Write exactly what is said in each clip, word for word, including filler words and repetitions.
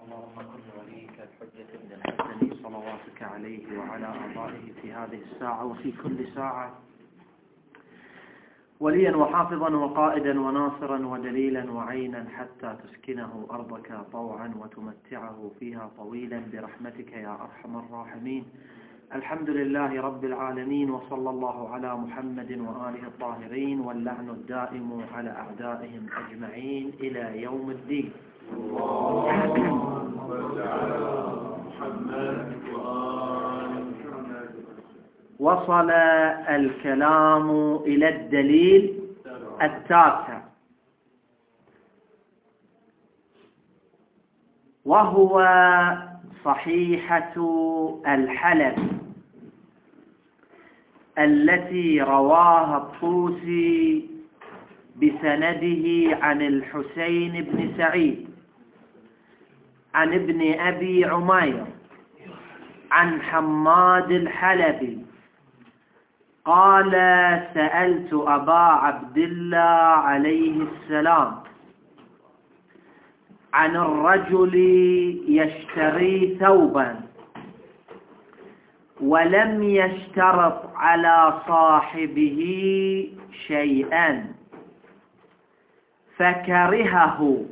اللهم كن وليك الحجة بن الحسن صلواتك عليه وعلى آبائه في هذه الساعة وفي كل ساعة وليا وحافظا وقائدا وناصرا ودليلا وعينا حتى تسكنه أرضك طوعا وتمتعه فيها طويلا برحمتك يا أرحم الراحمين. الحمد لله رب العالمين، وصلى الله على محمد وآله الطاهرين، واللعن الدائم على أعدائهم أجمعين إلى يوم الدين. اللهم صل على محمد وآل محمد. وصل الكلام إلى الدليل التاسع، وهو صحيحة الحلب التي رواها الطوسي بسنده عن الحسين بن سعيد عن ابن أبي عمير عن حماد الحلبي قال: سألت أبا عبد الله عليه السلام عن الرجل يشتري ثوبا ولم يشترط على صاحبه شيئا فكرهه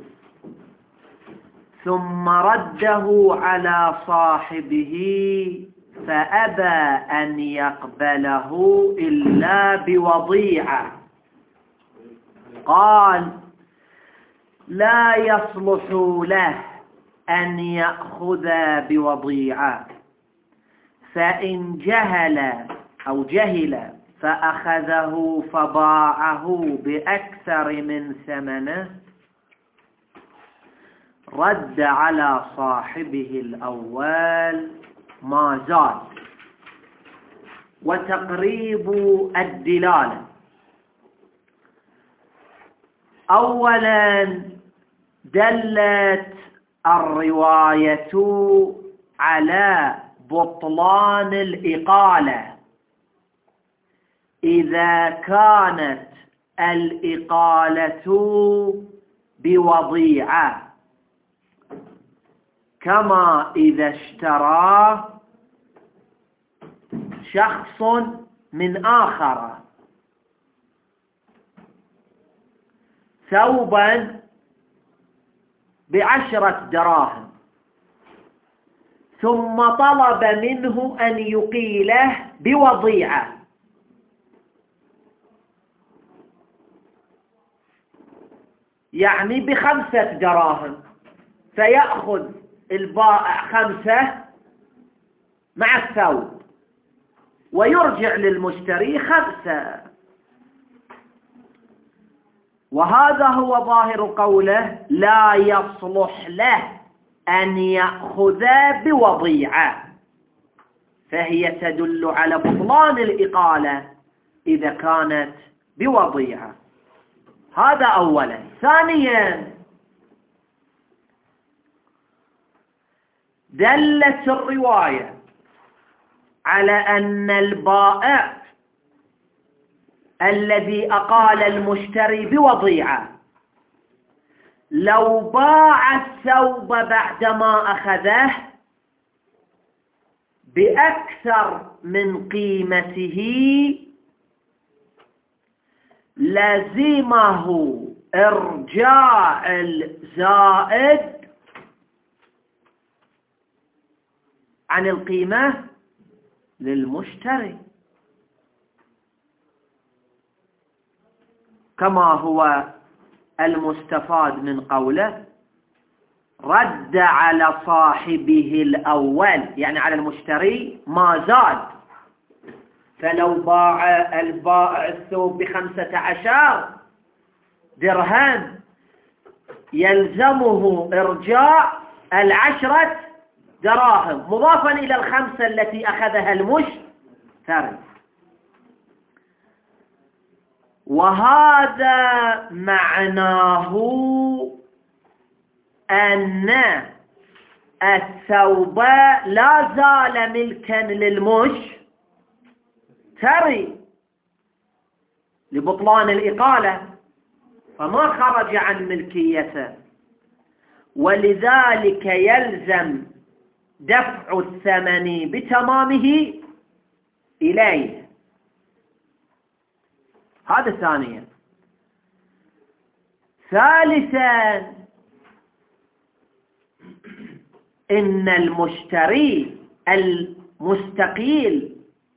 ثم رده على صاحبه فأبى أن يقبله إلا بوضيعة، قال: لا يصلح له أن يأخذ بوضيعة، فإن جهل أو جهل فأخذه فباعه بأكثر من ثمنه رد على صاحبه الأول ما زاد. وتقريب الدلالة: أولا دلت الرواية على بطلان الإقالة إذا كانت الإقالة بوضيعة، كما إذا اشترى شخص من آخر ثوبا بعشرة دراهم ثم طلب منه أن يقيله بوضيعة، يعني بخمسة دراهم، فيأخذ البائع خمسة مع الثوب ويرجع للمشتري خمسة. وهذا هو ظاهر قوله: لا يصلح له أن يأخذ بوضيعة، فهي تدل على بطلان الإقالة إذا كانت بوضيعة. هذا أولا. ثانيا دلت الرواية على أن البائع الذي أقال المشتري بوضيعة لو باع الثوب بعدما أخذه بأكثر من قيمته لزمه إرجاع الزائد عن القيمة للمشتري، كما هو المستفاد من قوله: رد على صاحبه الأول، يعني على المشتري ما زاد. فلو باع البائع الثوب بخمسة عشر درهم يلزمه إرجاع العشرة دراهم مضافا إلى الخمسة التي أخذها المشتري. وهذا معناه أن الثوب لا زال ملكا للمشتري لبطلان الإقالة، فما خرج عن ملكيته. ولذلك يلزم دفع الثمن بتمامه إليه. هذا ثانيا. ثالثا إن المشتري المستقيل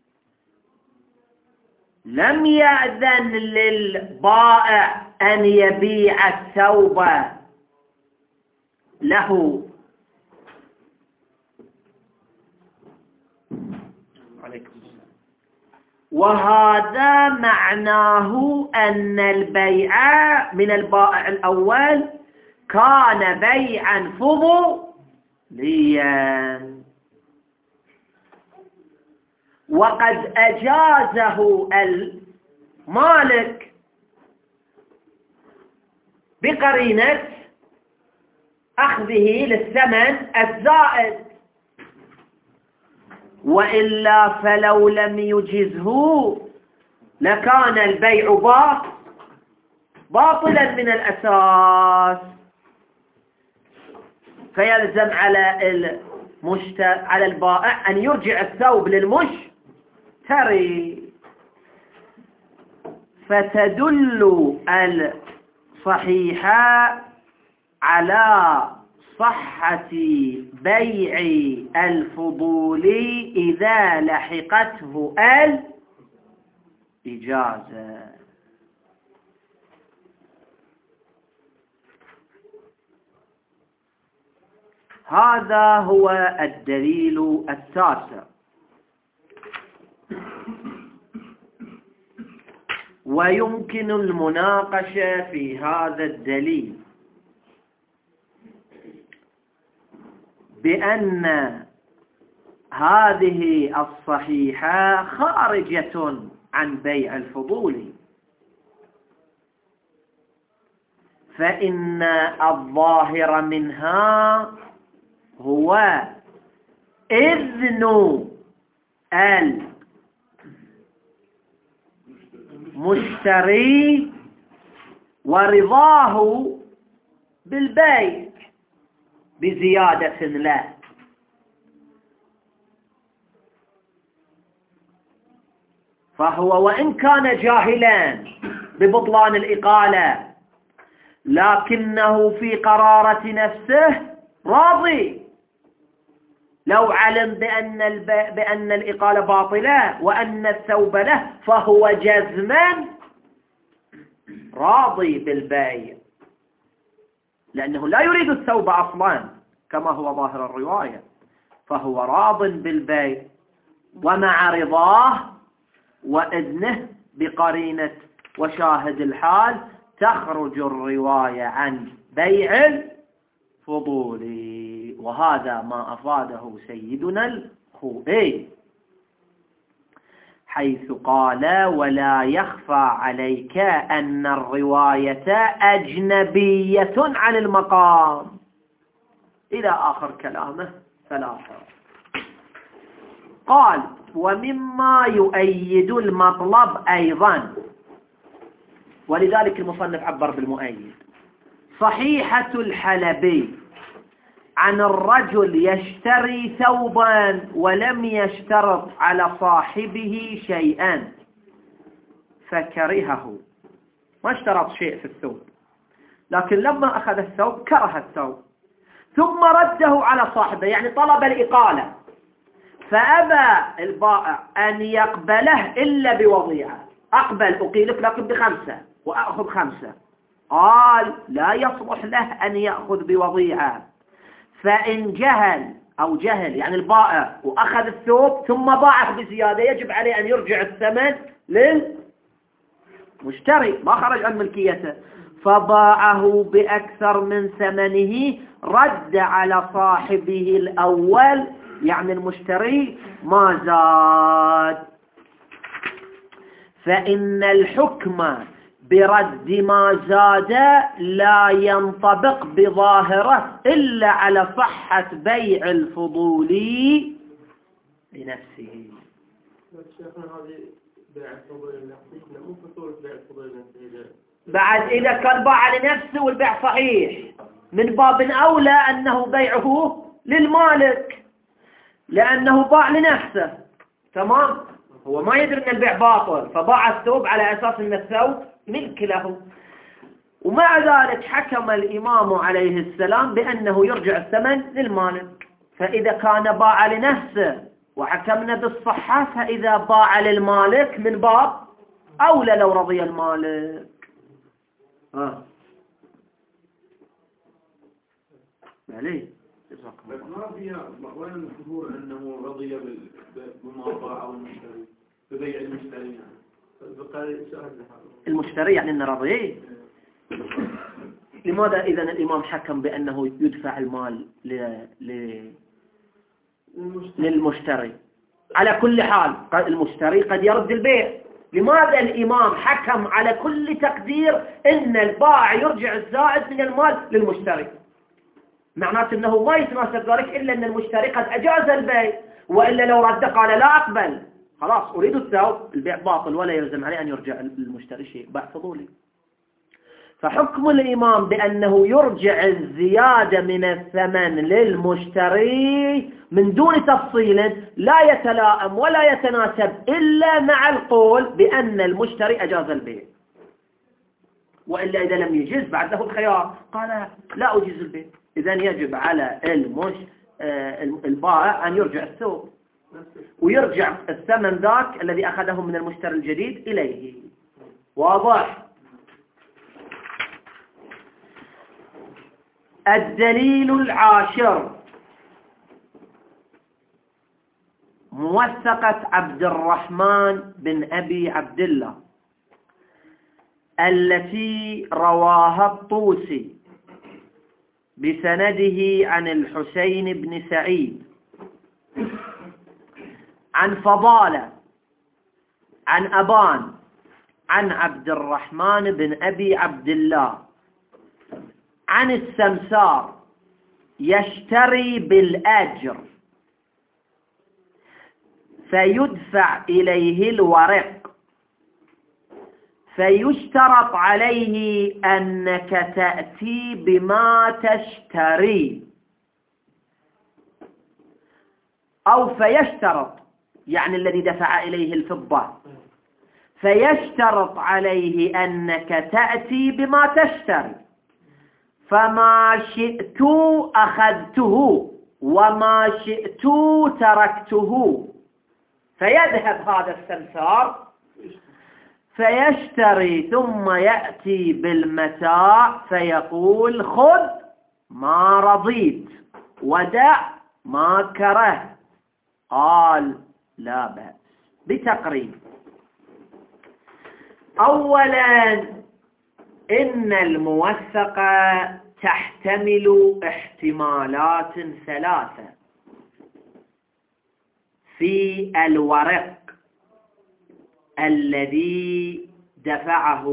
لم يأذن للبائع أن يبيع الثوب له عليكم السلام. وهذا معناه أن البيع من البائع الأول كان بيعا فضوليا، وقد أجازه المالك بقرينة أخذه للثمن الزائد، وإلا فلو لم يجزه لكان البيع باطلا من الأساس. فيلزم على المشت... على البائع أن يرجع الثوب للمشتري. فتدل الصحيحة على صحة بيع الفضول إذا لحقته الإجازة. هذا هو الدليل التاسع. ويمكن المناقشة في هذا الدليل بأن هذه الصحيحة خارجة عن بيع الفضول، فإن الظاهر منها هو إذن المشتري ورضاه بالبيع بزيادة له. فهو وإن كان جاهلا ببطلان الإقالة لكنه في قرارة نفسه راضي، لو علم بأن, الب... بأن الإقالة باطلة وأن الثوب له فهو جزما راضي بالبيع، لأنه لا يريد الثوب أصلا كما هو ظاهر الرواية، فهو راض بالبيع. ومع رضاه وإذنه بقرينة وشاهد الحال تخرج الرواية عن بيع الفضول. وهذا ما أفاده سيدنا الخوئي حيث قال: ولا يخفى عليك أن الرواية أجنبية عن المقام، إلى آخر كلامه ثلاثة. قال: ومما يؤيد المطلب أيضا، ولذلك المصنف عبر بالمؤيد، صحيحة الحلبي عن الرجل يشتري ثوبا ولم يشترط على صاحبه شيئا فكرهه، ما اشترط شيء في الثوب، لكن لما أخذ الثوب كره الثوب ثم رده على صاحبه، يعني طلب الإقالة، فأبى البائع أن يقبله إلا بوضيعة. أقبل أقيلك لكن بخمسة وأخذ خمسة. قال: لا يصلح له أن يأخذ بوضيعة، فإن جهل أو جهل يعني البائع وأخذ الثوب ثم باعه بزيادة يجب عليه أن يرجع الثمن للمشتري، ما خرج عن ملكيته، فباعه بأكثر من ثمنه رد على صاحبه الأول يعني المشتري ما زاد. فإن الحكم برد ما زاد لا ينطبق بظاهره إلا على صحة بيع الفضول لنفسه. شيخنا هذه بيع الفضول لنفسه، مو فصول بيع الفضول لنفسه بعد إذا كان باع لنفسه والبيع صحيح من باب أولى أنه بيعه للمالك، لأنه باع لنفسه. تمام، هو ما يدري أن البيع باطل فباع الثوب على أساس أن الثوب ملك له. ومع ذلك حكم الإمام عليه السلام بأنه يرجع الثمن للمالك. فإذا كان باع لنفسه وحكمنا بالصحة، فإذا باع للمالك من باب أولى لو رضي المالك. ها عليه ما فيها وين الظهور أنه رضي بما باعه المشتري ببيع المشتري يعني. المشتري يعني أنه رضي. لماذا إذا الإمام حكم بأنه يدفع المال ل... ل... للمشتري؟ على كل حال المشتري قد يرد البيع. لماذا الإمام حكم على كل تقدير أن البائع يرجع الزائد من المال للمشتري؟ معناته أنه ما يتناسب ذلك إلا أن المشتري قد أجاز البيع، وإلا لو رد قال لا أقبل خلاص أريد الثوب، البيع باطل ولا يلزم عليه أن يرجع المشتري شيء، باع فضولي. فحكم الإمام بأنه يرجع الزيادة من الثمن للمشتري من دون تفصيل لا يتلائم ولا يتناسب إلا مع القول بأن المشتري أجاز البيع. وإلا إذا لم يجز بعد له الخيار قال لا أجيز البيع، إذن يجب على المش البائع أن يرجع الثوب ويرجع الثمن ذاك الذي أخذه من المشتري الجديد إليه. واضح؟ الدليل العاشر موثقة عبد الرحمن بن أبي عبد الله التي رواها الطوسي بسنده عن الحسين بن سعيد عن فضالة عن أبان عن عبد الرحمن بن أبي عبد الله عن السمسار يشتري بالأجر فيدفع إليه الورق فيشترط عليه أنك تأتي بما تشتري، أو فيشترط يعني الذي دفع إليه الفضة فيشترط عليه أنك تأتي بما تشتري، فما شئت أخذته وما شئت تركته. فيذهب هذا السمسار فيشتري ثم يأتي بالمتاع فيقول خذ ما رضيت ودع ما كره. قال لا بأس بتقريب. أولا إن الموثقة تحتمل احتمالات ثلاثة في الورق الذي دفعه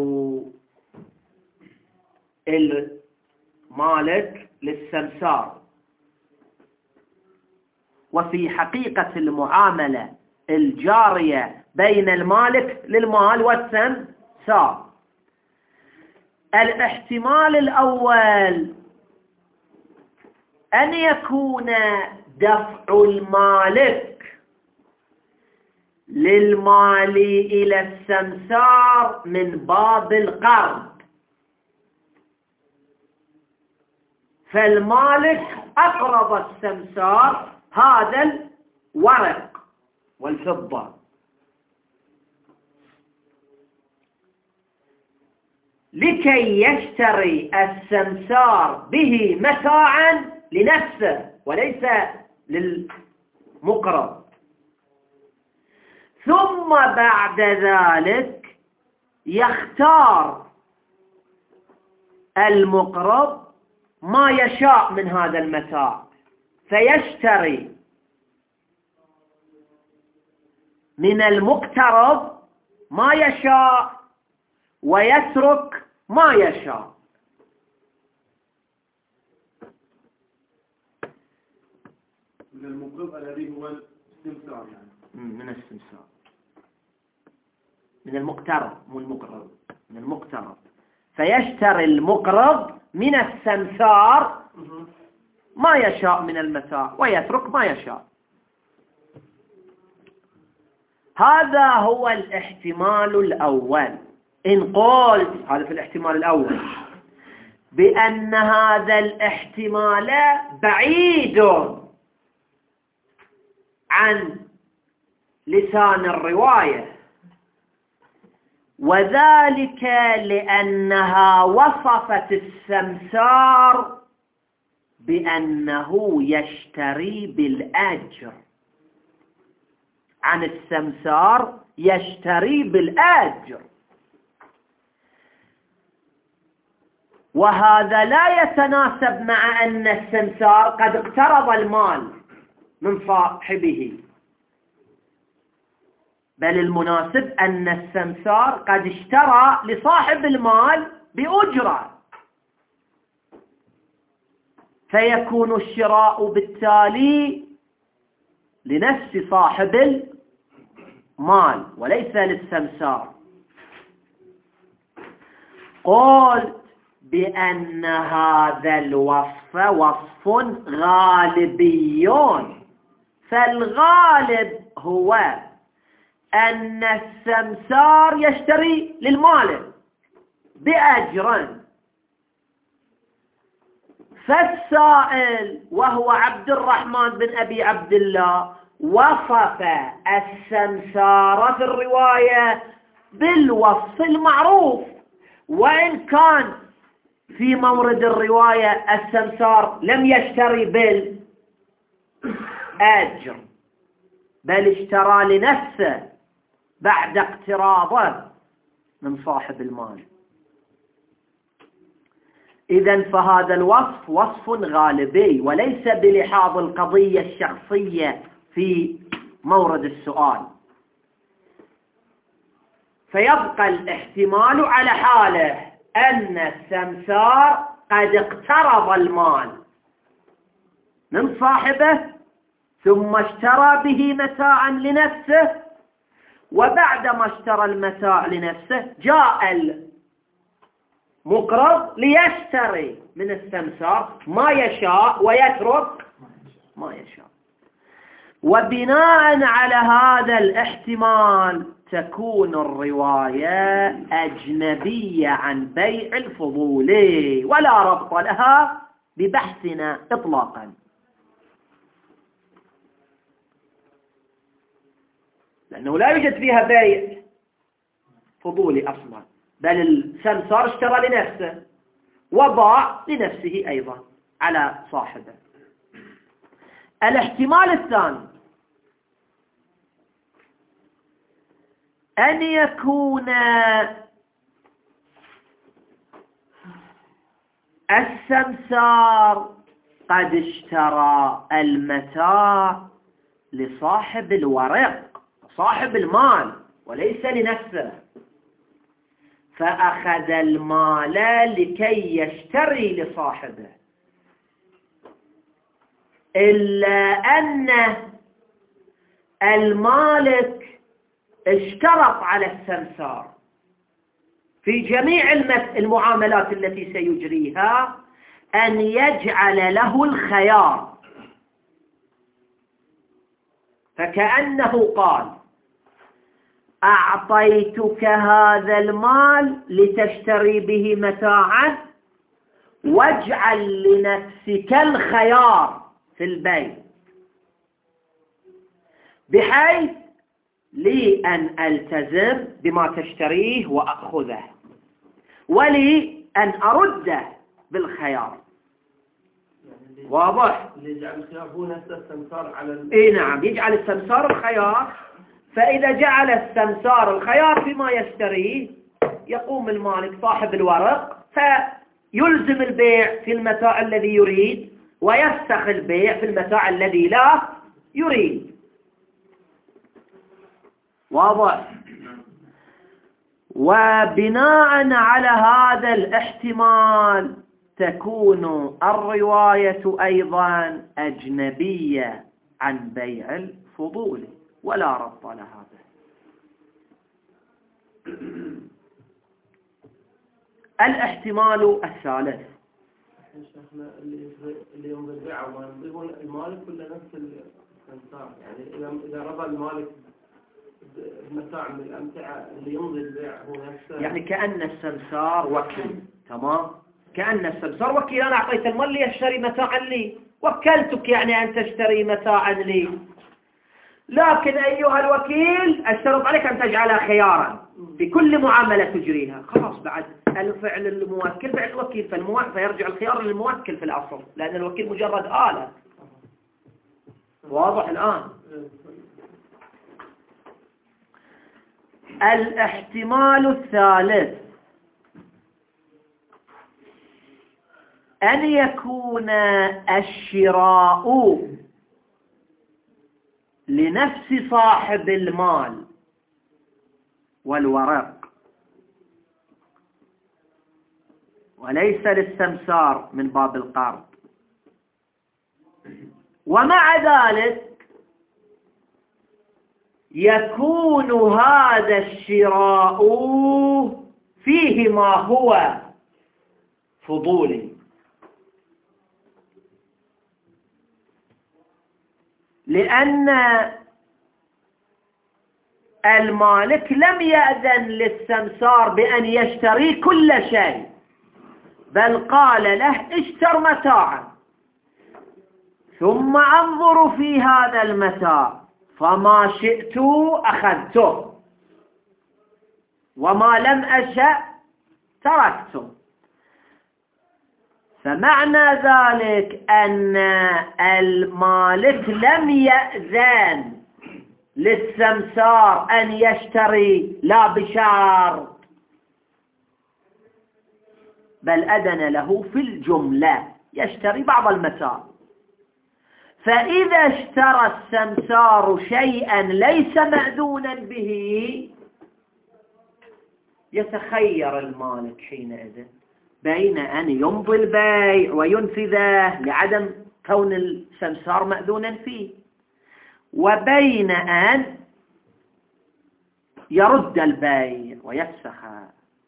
المالك للسمسار، وفي حقيقة المعاملة الجارية بين المالك للمال والسمسار. الاحتمال الأول أن يكون دفع المالك للمال إلى السمسار من باب القرض، فالمالك أقرض السمسار هذا الورق والفضة لكي يشتري السمسار به متاعا لنفسه وليس للمقرض، ثم بعد ذلك يختار المقرض ما يشاء من هذا المتاع فيشتري من المقترض ما يشاء ويترك ما يشاء. من المقرض الذي هو السمسار يعني من السمسار من المقترض مو المقرض من المقترض فيشتري المقرض من السمسار ما يشاء من المتاع ويترك ما يشاء. هذا هو الاحتمال الأول. إن قلت هذا في الاحتمال الأول بأن هذا الاحتمال بعيد عن لسان الرواية، وذلك لأنها وصفت السمسار بأنه يشتري بالأجر، عن السمسار يشتري بالأجر، وهذا لا يتناسب مع أن السمسار قد اقترض المال من صاحبه، بل المناسب أن السمسار قد اشترى لصاحب المال بأجرة، فيكون الشراء بالتالي لنفس صاحب المال وليس للسمسار. قلت بأن هذا الوصف وصف غالبي، فالغالب هو أن السمسار يشتري للمالك بأجر، فالسائل وهو عبد الرحمن بن أبي عبد الله وصف السمسار في الرواية بالوصف المعروف، وإن كان في مورد الرواية السمسار لم يشتري بالأجر بل اشترى لنفسه بعد اقتراضه من صاحب المال. إذن فهذا الوصف وصف غالبي وليس بلحاظ القضية الشخصية في مورد السؤال، فيبقى الاحتمال على حاله أن السمسار قد اقترض المال من صاحبه ثم اشترى به متاعا لنفسه، وبعدما اشترى المتاع لنفسه جاء المقرض ليشتري من السمسار ما يشاء ويترك ما يشاء. وبناء على هذا الاحتمال تكون الرواية أجنبية عن بيع الفضول ولا ربط لها ببحثنا إطلاقا، لأنه لا يوجد فيها بيع فضولي أصلا، بل السمسار اشترى لنفسه وباع لنفسه أيضا على صاحبه. الاحتمال الثاني أن يكون السمسار قد اشترى المتاع لصاحب الورق صاحب المال وليس لنفسه، فأخذ المال لكي يشتري لصاحبه، إلا أن المالك اشترط على السمسار في جميع المعاملات التي سيجريها أن يجعل له الخيار، فكأنه قال أعطيتك هذا المال لتشتري به متاعا واجعل لنفسك الخيار في البيع، بحيث لي أن ألتزم بما تشتريه وأخذه، ولي أن أرده بالخيار. واضح؟ يجعل الخيار هو نفسه السمسار على ال... إيه نعم، يجعل السمسار الخيار، فإذا جعل السمسار الخيار فيما يشتريه يقوم المالك صاحب الورق فيلزم البيع في المتاع الذي يريد ويفسخ البيع في المتاع الذي لا يريد. واضح؟ وبناء على هذا الاحتمال تكون الرواية أيضا أجنبية عن بيع الفضول ولا ربط لها به. الاحتمال الثالث شيخنا اللي اللي يمضي البيع وما يمضي هو المالك ولا نفس السمسار؟ يعني إذا إذا رضى المالك بمتاع من الأمتعة اللي يمضي البيع هو نفسه، يعني كأن السمسار وكيل. تمام، كأن السمسار وكيل. أنا أعطيت المال ليشتري متاعا لي، وكلتك يعني أن تشتري متاعا لي، لكن أيها الوكيل أشترط عليك أن تجعلها خيارا في كل معاملة تجريها. خلاص بعد الفعل الموكل فعل الوكيل، فالمو... فيرجع الخيار للموكل في الأصل، لأن الوكيل مجرد آلة. واضح الآن؟ الاحتمال الثالث أن يكون الشراء لنفس صاحب المال والورق وليس للسمسار من باب القرض، ومع ذلك يكون هذا الشراء فيه ما هو فضولي، لأن المالك لم يأذن للسمسار بأن يشتري كل شيء، بل قال له اشتر متاعا ثم انظر في هذا المتاع فما شئت أخذته وما لم أشأ تركته. فمعنى ذلك أن المالك لم يأذن للسمسار أن يشتري لا بشرط، بل أذن له في الجملة يشتري بعض المتاع. فإذا اشترى السمسار شيئا ليس مأذونا به يتخير المالك حينئذ بين أن يمضي البيع وينفذه لعدم كون السمسار مأذونا فيه، وبين أن يرد البيع ويفسخه.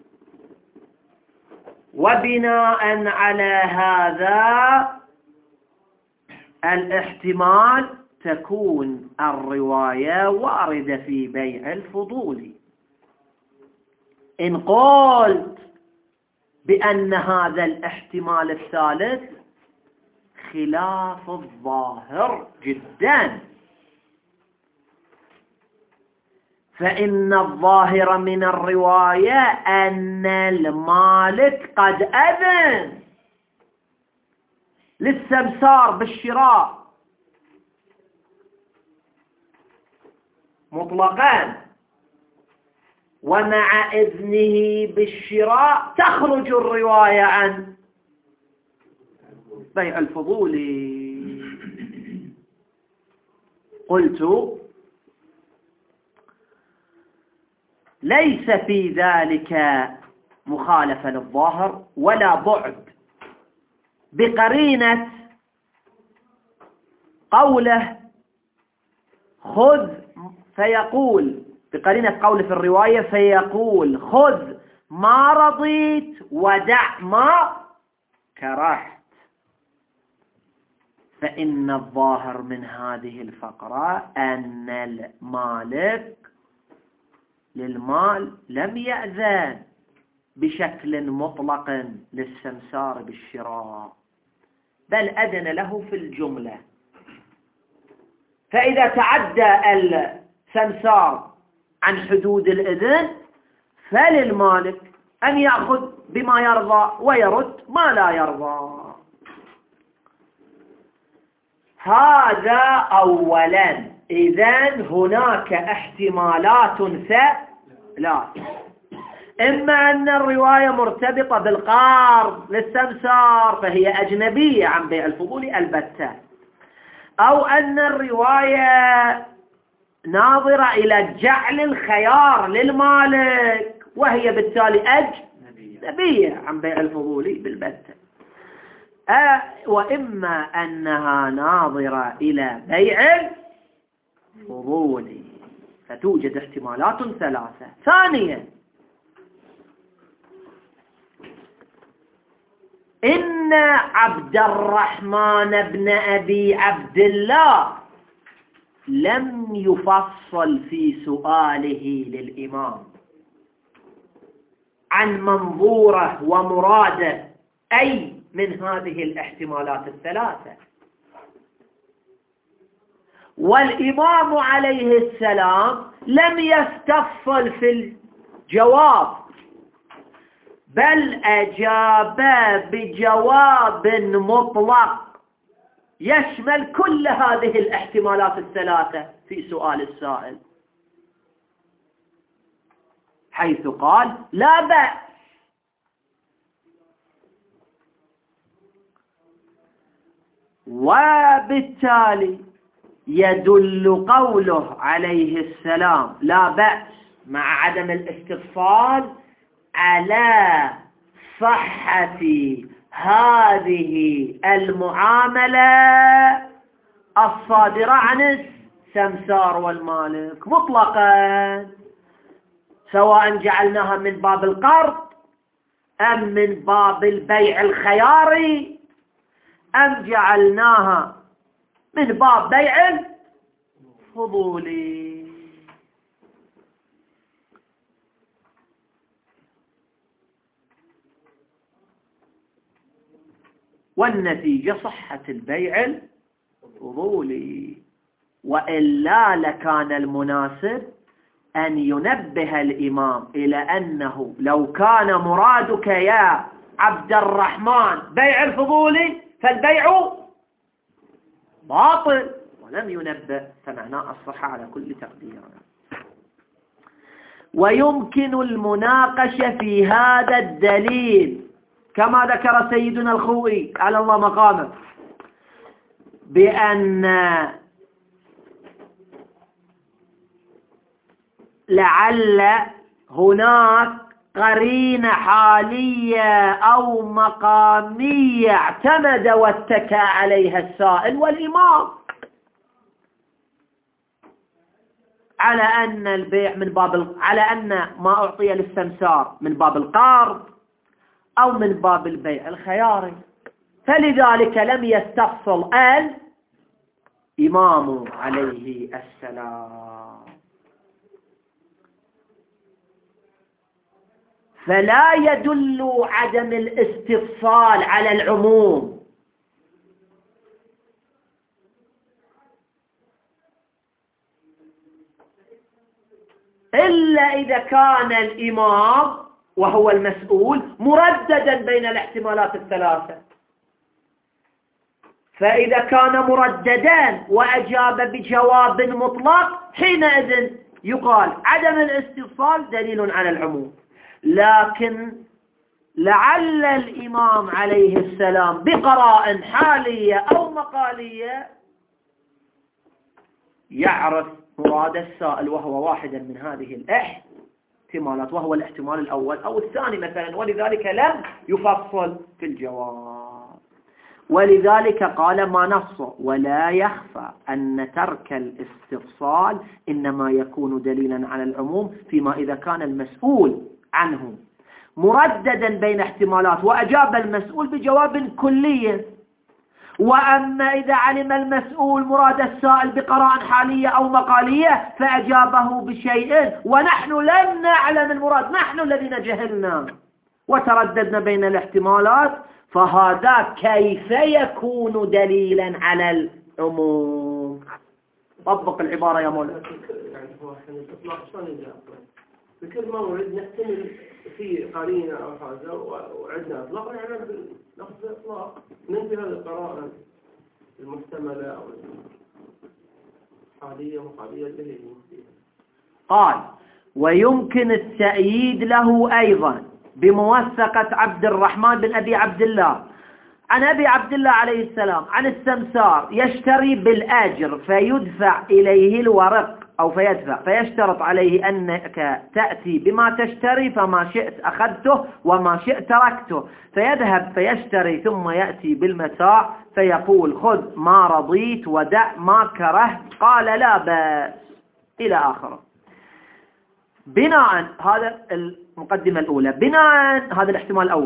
وبناء على هذا الاحتمال تكون الرواية واردة في بيع الفضول. إن قلت بأن هذا الاحتمال الثالث خلاف الظاهر جدا، فإن الظاهر من الرواية أن المالك قد أذن للسمسار بالشراء مطلقا، ومع إذنه بالشراء تخرج الرواية عن بيع الفضول. قلت ليس في ذلك مخالفة للظاهر ولا بعد، بقرينة قوله خذ، فيقول بقرينة قوله في الرواية فيقول خذ ما رضيت ودع ما كرهت. فإن الظاهر من هذه الفقرة أن المالك للمال لم يأذن بشكل مطلق للسمسار بالشراء، بل أذن له في الجملة. فإذا تعدى السمسار عن حدود الإذن فللمالك أن يأخذ بما يرضى ويرد ما لا يرضى. هذا أولا. إذن هناك احتمالات ثلاث: إما أن الرواية مرتبطة بالقرض للسمسار فهي أجنبية عن بيع الفضول البتة، أو أن الرواية ناظرة إلى جعل الخيار للمالك وهي بالتالي أجنبية عن بيع الفضول بالبتة، أه وإما أنها ناظرة إلى بيع الفضول، فتوجد احتمالات ثلاثة. ثانيا إن عبد الرحمن بن أبي عبد الله لم يفصل في سؤاله للإمام عن منظوره ومراده أي من هذه الاحتمالات الثلاثة، والإمام عليه السلام لم يستفصل في الجواب، بل أجاب بجواب مطلق يشمل كل هذه الاحتمالات الثلاثة في سؤال السائل، حيث قال لا بأس. وبالتالي يدل قوله عليه السلام لا بأس مع عدم الاستفصال على صحة هذه المعاملة الصادرة عن السمسار والمالك مطلقا، سواء جعلناها من باب القرض أم من باب البيع الخياري أم جعلناها من باب بيع الفضولي. والنتيجة صحة البيع الفضولي، وإلا لكان المناسب أن ينبه الإمام إلى أنه لو كان مرادك يا عبد الرحمن بيع الفضولي فالبيع باطل، ولم ينبه، فمعناه الصحة على كل تقدير. ويمكن المناقشة في هذا الدليل كما ذكر سيدنا الخوئي على الله مقامه بأن لعل هناك قرينة حالية أو مقامية اعتمد واتكى عليها السائل والإمام على أن البيع من باب على أن ما أعطي للسمسار من باب القرض أو من باب البيع الخياري، فلذلك لم يستفصل الإمام عليه السلام. فلا يدل عدم الاستفصال على العموم، إلا إذا كان الإمام وهو المسؤول مرددا بين الاحتمالات الثلاثة. فإذا كان مرددا وأجاب بجواب مطلق حينئذ يقال عدم الاستفصال دليل على العموم. لكن لعل الإمام عليه السلام بقراء حالية أو مقالية يعرف مراد السائل وهو واحدا من هذه الاحتمالات، وهو الاحتمال الأول أو الثاني مثلا، ولذلك لم يفصل في الجواب. ولذلك قال ما نص ولا يخفى أن ترك الاستفصال إنما يكون دليلا على العموم فيما إذا كان المسؤول عنه مرددا بين احتمالات وأجاب المسؤول بجواب كلي. وأما إذا علم المسؤول مراد السائل بقراء حالية أو مقالية فأجابه بشيء ونحن لم نعلم المراد، نحن الذين جهلنا وترددنا بين الاحتمالات، فهذا كيف يكون دليلا على العموم؟ طبق العبارة يا مولانا. يعني هو احنا الإطلاق شلون يجاب؟ بكل ما نريد نحتمل في قرينة أو حاجة وعندنا إطلاق يعني ناخذ إطلاق ننتهي هذه القراءة المحتملة أو الحالية مقالية اللي هي. قال ويمكن التأييد له أيضا بموثقة عبد الرحمن بن أبي عبد الله عن أبي عبد الله عليه السلام عن السمسار يشتري بالأجر فيدفع إليه الورق أو فيدفع فيشترط عليه أنك تأتي بما تشتري فما شئت أخذته وما شئت تركته، فيذهب فيشتري ثم يأتي بالمتاع فيقول خذ ما رضيت ودع ما كرهت، قال لا بأس إلى آخره. بناء هذا المقدمة الأولى، بناء هذا الاحتمال الأول،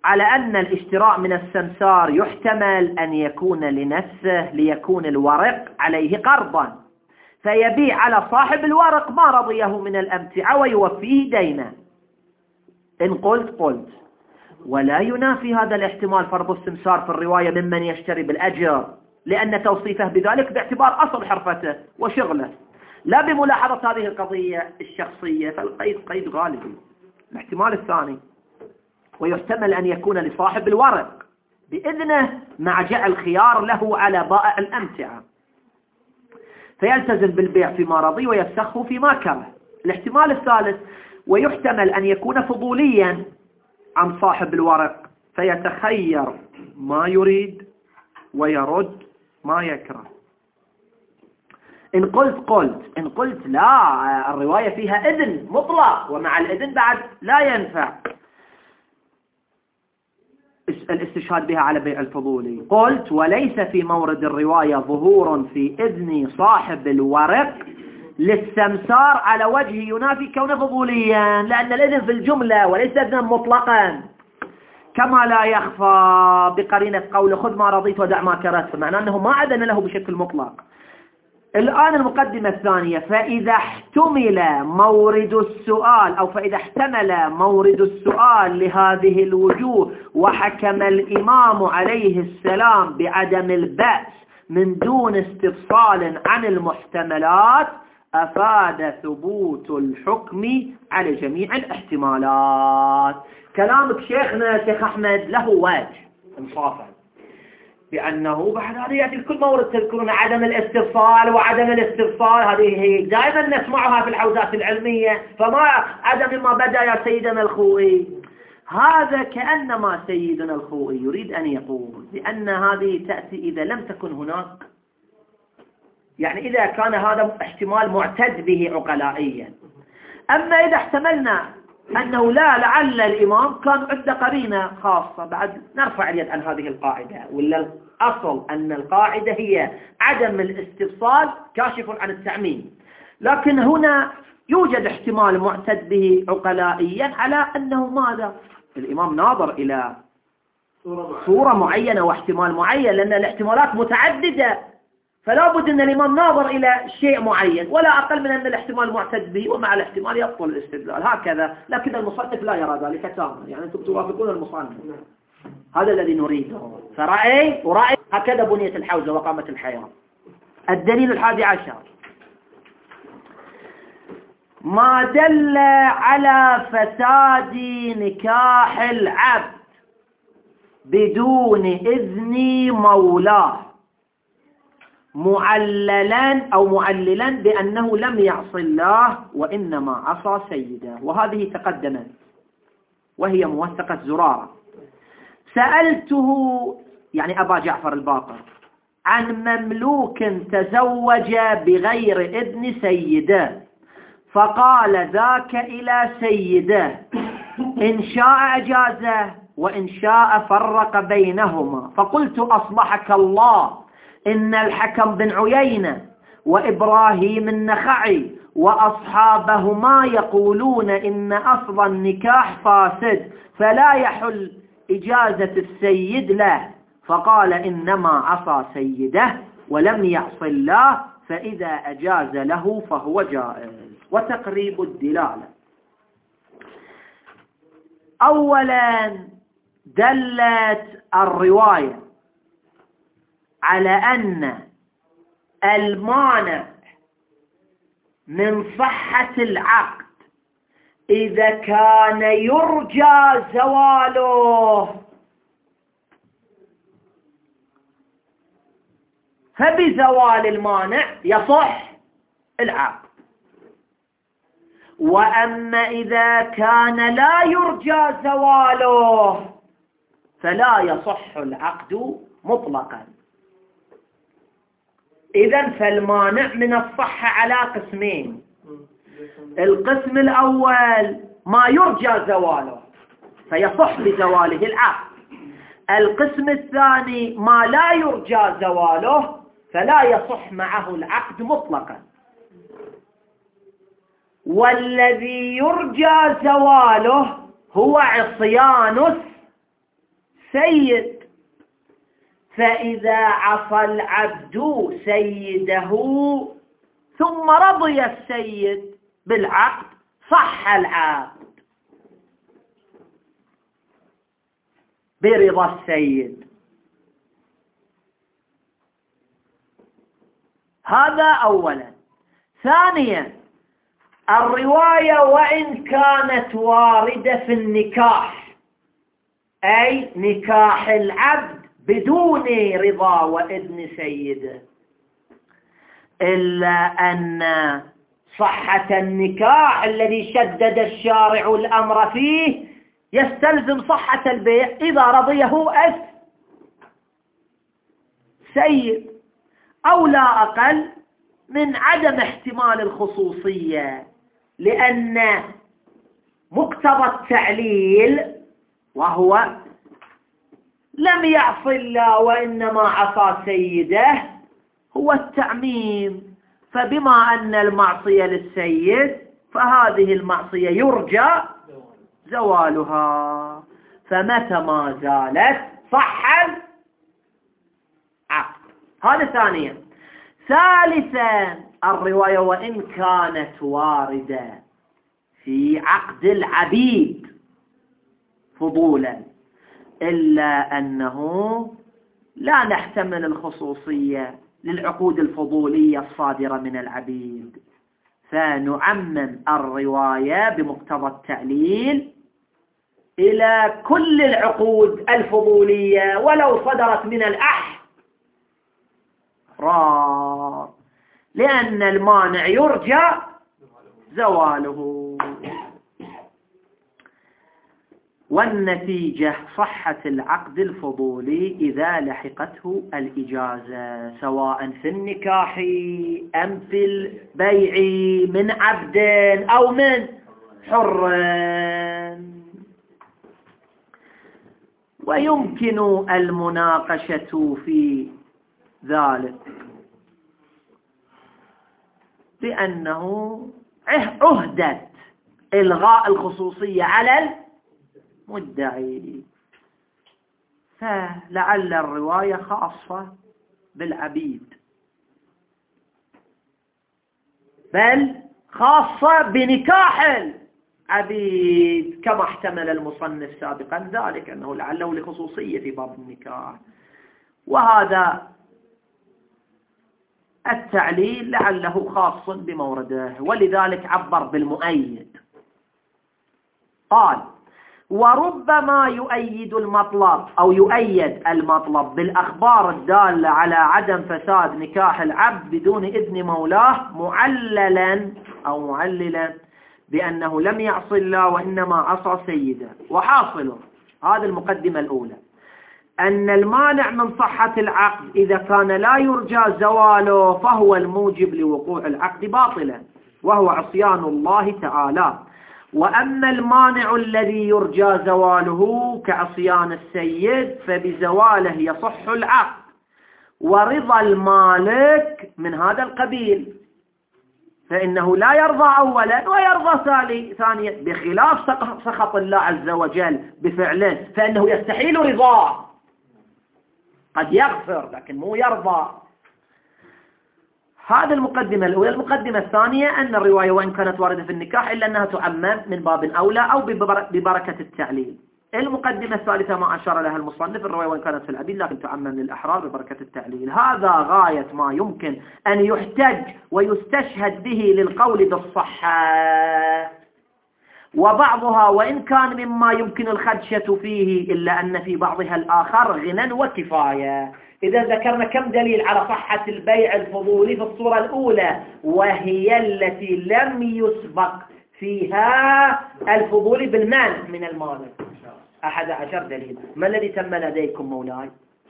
على أن الاشتراء من السمسار يحتمل أن يكون لنفسه ليكون الورق عليه قرضا، فيبيع على صاحب الورق ما رضيه من الأمتعة ويوفيه دينه. إن قلت قلت ولا ينافي هذا الاحتمال فرض السمسار في الرواية ممن يشتري بالأجر، لأن توصيفه بذلك باعتبار أصل حرفته وشغله لا بملاحظة هذه القضية الشخصية، فالقيد قيد غالبي. الاحتمال الثاني ويحتمل أن يكون لصاحب الورق بإذنه مع جعل خيار له على بائع الأمتعة، فيلتزم بالبيع فيما رضي ويفسخه فيما كره. الاحتمال الثالث ويحتمل أن يكون فضوليا عن صاحب الورق، فيتخير ما يريد ويرد ما يكره. إن قلت قلت إن قلت لا، الرواية فيها إذن مطلق، ومع الإذن بعد لا ينفع الاستشهاد بها على بيع الفضولي. قلت وليس في مورد الرواية ظهور في إذن صاحب الورق للسمسار على وجه ينافي كونه فضوليا، لأن الإذن في الجملة وليس إذنا مطلقا، كما لا يخفى بقرينة قوله خذ ما رضيت ودع ما كرهت، فمعنى أنه ما أذن له بشكل مطلق. الآن المقدمة الثانية، فإذا احتمل مورد السؤال أو فإذا احتمل مورد السؤال لهذه الوجوه وحكم الإمام عليه السلام بعدم البأس من دون استفصال عن المحتملات، أفاد ثبوت الحكم على جميع الاحتمالات. كلامك شيخنا شيخ أحمد له وجه انصافا، بأنه بعد هذا يأتي كل مورد تذكرون عدم الاستفصال وعدم الاستفصال، هذه هي دائما نسمعها في الحوزات العلمية، فما عدم ما بدأ يا سيدنا الخوئي. هذا كأنما سيدنا الخوئي يريد أن يقول بأن هذه تأتي إذا لم تكن هناك، يعني إذا كان هذا احتمال معتد به عقلائيا. أما إذا احتملنا أنه لا لعل الإمام كان عنده قرينة خاصة، بعد نرفع اليد عن هذه القاعدة، ولا الأصل أن القاعدة هي عدم الاستفصال كاشف عن التعميم. لكن هنا يوجد احتمال معتد به عقلائيا على أنه ماذا؟ الإمام ناظر إلى صورة معينة واحتمال معين، لأن الاحتمالات متعددة، فلا بد أن الإمام ناظر إلى شيء معين، ولا أقل من أن الاحتمال معتد به، ومع الاحتمال يبطل الاستدلال هكذا. لكن المصنف لا يرى ذلك تماما، يعني أنتم توافقون المصنف، هذا الذي نريده. فرأي ورأي هكذا بنيت الحوزة وقامت الحياة. الدليل الحادي عشر ما دل على فساد نكاح العبد بدون إذن مولاه معللا أو معللا بأنه لم يعص الله وإنما عصى سيده. وهذه تقدمت وهي موثقة زرارة. سألته يعني أبا جعفر الباقر عن مملوك تزوج بغير إذن سيده، فقال ذاك إلى سيده، إن شاء أجازه وإن شاء فرق بينهما. فقلت أصلحك الله، إن الحكم بن عيينة وإبراهيم النخعي وأصحابهما يقولون إن أصل النكاح فاسد فلا يحل إجازة السيد له. فقال إنما عصى سيده ولم يعص الله، فإذا أجاز له فهو جائز. وتقريب الدلالة: أولا دلت الرواية على أن المانع من صحة العقد إذا كان يرجى زواله، فبزوال المانع يصح العقد. وأما إذا كان لا يرجى زواله فلا يصح العقد مطلقا. إذن فالمانع من الصحة على قسمين: القسم الأول ما يرجى زواله فيصح بزواله العقد، القسم الثاني ما لا يرجى زواله فلا يصح معه العقد مطلقا. والذي يرجى زواله هو عصيان سيد. فإذا عصى العبد سيده ثم رضي السيد بالعقد صح العقد برضا السيد. هذا أولا. ثانيا، الرواية وإن كانت واردة في النكاح، أي نكاح العبد بدون رضا وإذن سيده، إلا أن صحة النكاح الذي شدد الشارع الأمر فيه يستلزم صحة البيع إذا رضيه السيد، أو لا أقل من عدم احتمال الخصوصية، لأن مقتضى التعليل وهو لم يعص الله وإنما عصى سيده هو التعميم. فبما أن المعصية للسيد فهذه المعصية يرجى زوالها، فمتى ما زالت صح العقد. هذا ثانيا. ثالثا، الرواية وإن كانت واردة في عقد العبيد فضولا، إلا أنه لا نحتمل الخصوصية للعقود الفضولية الصادرة من العبيد، فنعمم الرواية بمقتضى التعليل إلى كل العقود الفضولية ولو صدرت من الأحرار، لأن المانع يرجى زواله. والنتيجة صحة العقد الفضولي إذا لحقته الإجازة، سواء في النكاح أم في البيع من عبد أو من حر. ويمكن المناقشة في ذلك بأنه عهدت إلغاء الخصوصية على المدعي، فلعل الرواية خاصة بالعبيد، بل خاصة بنكاح العبيد، كما احتمل المصنف سابقا ذلك أنه لعله لخصوصية في باب النكاح. وهذا التعليل لعله خاص بمورده، ولذلك عبر بالمؤيد. قال: وربما يؤيد المطلب أو يؤيد المطلب بالأخبار الدالة على عدم فساد نكاح العبد بدون إذن مولاه، معللا أو معللا بأنه لم يعص الله وإنما عصى سيده. وحاصله هذه المقدمة الأولى أن المانع من صحة العقد إذا كان لا يرجى زواله فهو الموجب لوقوع العقد باطلا، وهو عصيان الله تعالى. وأما المانع الذي يرجى زواله كعصيان السيد فبزواله يصح العقد، ورضا المالك من هذا القبيل، فإنه لا يرضى أولا ويرضى ثانيا، بخلاف سخط الله عز وجل بفعله فإنه يستحيل رضاه، قد يغفر لكن مو يرضى. هذه المقدمة الأولى. المقدمة الثانية أن الرواية وإن كانت واردة في النكاح إلا أنها تعمم من باب أولى أو ببركة التعليل. المقدمة الثالثة ما أشار لها المصنف، الرواية وإن كانت في العبيد لكن تعمم للأحرار ببركة التعليل. هذا غاية ما يمكن أن يحتج ويستشهد به للقول بالصحة، وبعضها وإن كان مما يمكن الخدشة فيه إلا أن في بعضها الآخر غنى وكفاية. إذا ذكرنا كم دليل على صحة البيع الفضولي في الصورة الأولى، وهي التي لم يسبق فيها الفضولي بالمانع من المالك، أحد عشر دليل. ما الذي تم لديكم مولاي؟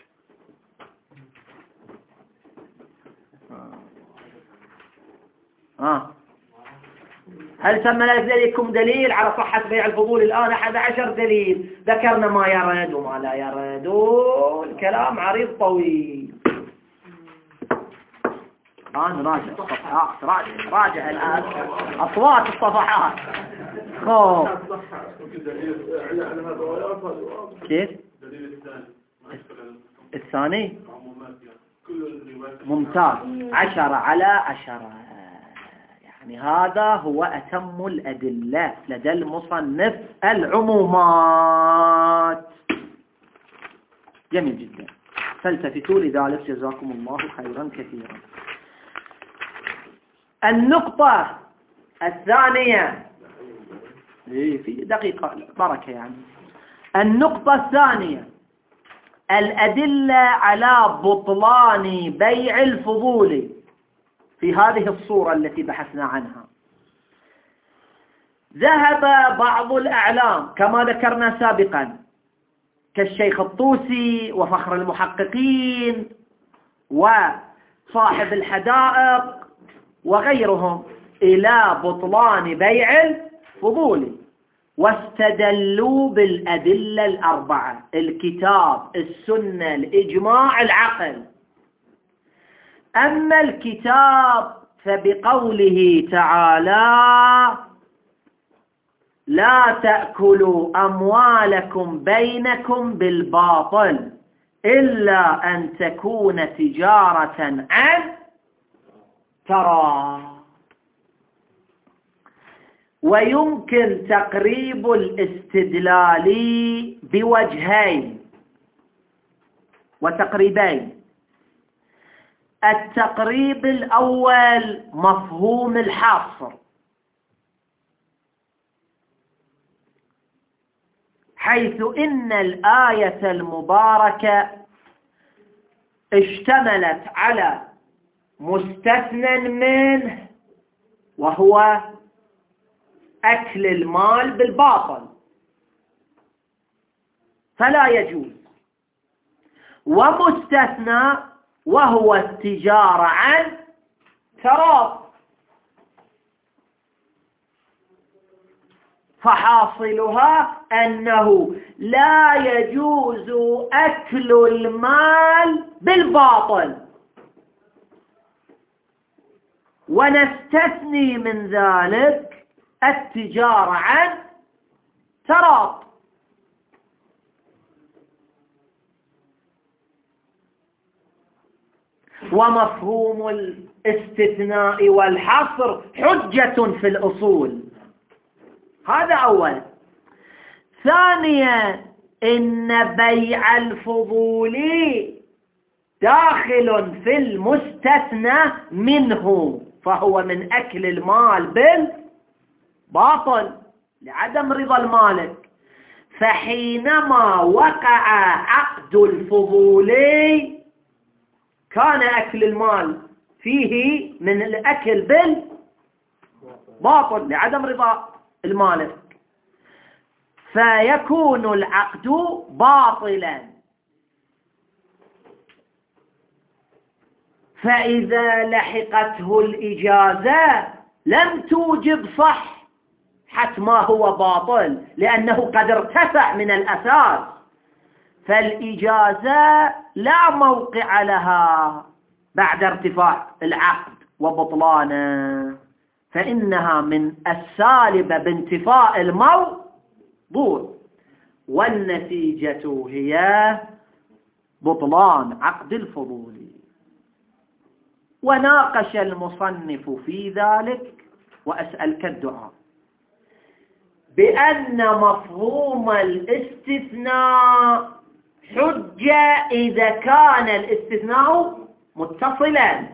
آه. هل تم لديكم دليل على صحة بيع الفضول الآن؟ أحد عشر دليل. ذكرنا ما يرد وما لا يرد، الكلام عريض طويل. الآن راجع الصفحات، راجع راجع الآن أصوات الصفحات. خوف كيف؟ الثاني ممتاز. عشرة على عشرة، يعني هذا هو أتم الأدلة لدى المصنف العمومات. جميل جدا، فالتفتوا لذلك جزاكم الله خيرا كثيرا. النقطة الثانية في دقيقة بركة يعني. النقطة الثانية الأدلة على بطلان بيع الفضول في هذه الصورة التي بحثنا عنها. ذهب بعض الأعلام كما ذكرنا سابقا كالشيخ الطوسي وفخر المحققين وصاحب الحدائق وغيرهم إلى بطلان بيع الفضول، واستدلوا بالأدلة الأربعة: الكتاب، السنة، الإجماع، العقل. أما الكتاب فبقوله تعالى: لا تأكلوا أموالكم بينكم بالباطل إلا أن تكون تجارة عن تراض. ويمكن تقريب الاستدلال بوجهين وتقريبين. التقريب الأول مفهوم الحصر، حيث إن الآية المباركة اشتملت على مستثنى منه وهو أكل المال بالباطل فلا يجوز، ومستثنى وهو التجارة عن تراض. فحاصلها أنه لا يجوز أكل المال بالباطل، ونستثني من ذلك التجارة عن تراض. ومفهوم الاستثناء والحصر حجة في الأصول. هذا أولا. ثانيا، إن بيع الفضول داخل في المستثنى منه، فهو من أكل المال بالباطل لعدم رضا المالك. فحينما وقع عقد الفضول كان أكل المال فيه من الأكل بالباطل لعدم رضا المالك، فيكون العقد باطلا. فإذا لحقته الإجازة لم توجب صح حتى ما هو باطل، لأنه قد ارتفع من الأساس، فالإجازة لا موقع لها بعد ارتفاع العقد وبطلانه، فإنها من السالبة بانتفاء الموضوع، والنتيجة هي بطلان عقد الفضول. وناقش المصنف في ذلك، وأسألك الدعاء، بأن مفهوم الاستثناء حجة إذا كان الاستثناء متصلا،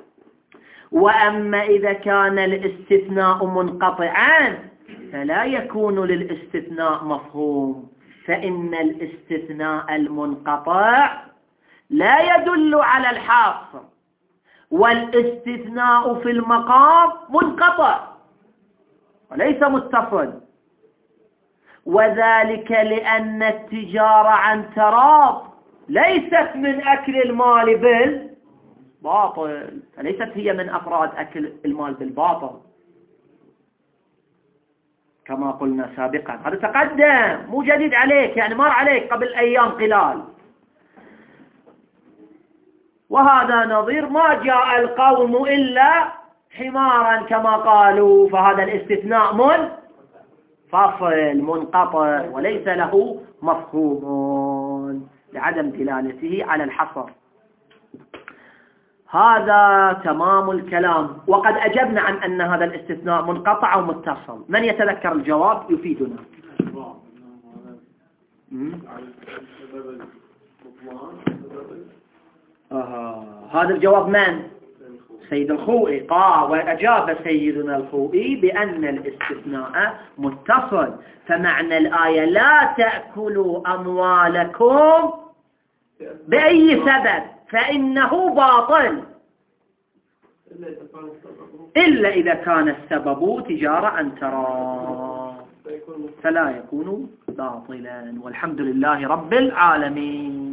وأما إذا كان الاستثناء منقطعا فلا يكون للاستثناء مفهوم، فإن الاستثناء المنقطع لا يدل على الحاصر، والاستثناء في المقام منقطع وليس متصل، وذلك لأن التجارة عن تراض ليست من أكل المال بالباطل، فليست هي من أفراد أكل المال بالباطل كما قلنا سابقا. هذا تقدم، مو جديد عليك، يعني مر عليك قبل أيام قلال. وهذا نظير ما جاء القوم إلا حمارا كما قالوا، فهذا الاستثناء منفصل منقطع وليس له مفهوم. لعدم دلالته على الحصر. هذا تمام الكلام. وقد أجبنا عن أن هذا الاستثناء منقطع أو متصل. من يتذكر الجواب يفيدنا؟ آه. هذا الجواب من؟ سيد الخوئي. قال وأجاب سيدنا الخوئي بأن الاستثناء متصل، فمعنى الآية لا تأكلوا أموالكم بأي سبب فإنه باطل إلا إذا كان السبب تجارة أن ترى فلا يكون باطلا. والحمد لله رب العالمين.